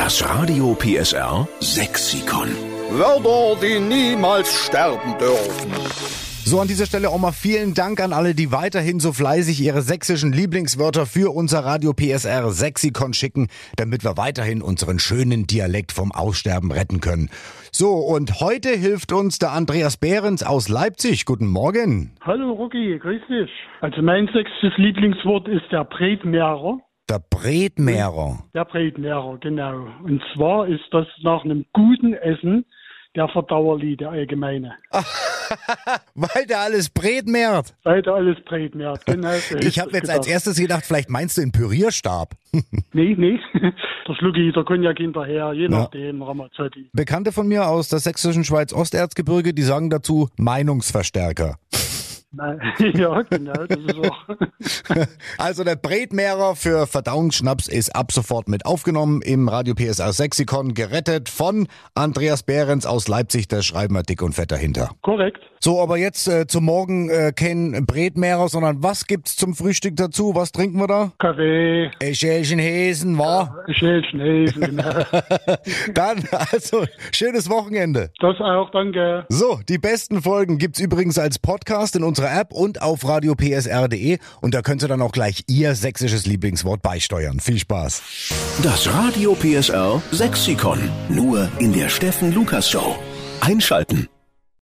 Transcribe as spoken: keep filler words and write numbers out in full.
Das Radio P S R Sexikon. Wörter, die niemals sterben dürfen. So, an dieser Stelle auch mal vielen Dank an alle, die weiterhin so fleißig ihre sächsischen Lieblingswörter für unser Radio P S R Sexikon schicken, damit wir weiterhin unseren schönen Dialekt vom Aussterben retten können. So, und heute hilft uns der Andreas Behrens aus Leipzig. Guten Morgen. Hallo Rocky, grüß dich. Also mein sächsisches Lieblingswort ist der Bretmehrer. Der Bretmehrer. Der Bretmehrer, genau. Und zwar ist das nach einem guten Essen der Verdauerlied, der allgemeine. Weil der alles bretmehrt. Weil der alles bretmehrt, genau. So ich habe jetzt als erstes gedacht, vielleicht meinst du einen Pürierstab. nee, nee. Der Schlucki, der Cognac hinterher, je nachdem, ja. Ramazzotti. Bekannte von mir aus der sächsischen Schweiz-Osterzgebirge, die sagen dazu Meinungsverstärker. Ja, genau, das ist auch. Also der Bretmehrer für Verdauungsschnaps ist ab sofort mit aufgenommen im Radio P S R Sexikon, gerettet von Andreas Behrens aus Leipzig, da schreiben wir dick und fett dahinter. Korrekt. So, aber jetzt äh, zum Morgen äh, kein Bretmehrer, sondern was gibt's zum Frühstück dazu? Was trinken wir da? Kaffee. Ein Schälchen Häsen, wa? Ein Schälchen Häsen, genau. Dann, also, schönes Wochenende. Das auch, danke. So, die besten Folgen gibt's übrigens als Podcast in unserer App und auf radio p s r punkt d e und da könnt ihr dann auch gleich Ihr sächsisches Lieblingswort beisteuern. Viel Spaß. Das Radio P S R Sexikon. Nur in der Steffen Lukas Show. Einschalten.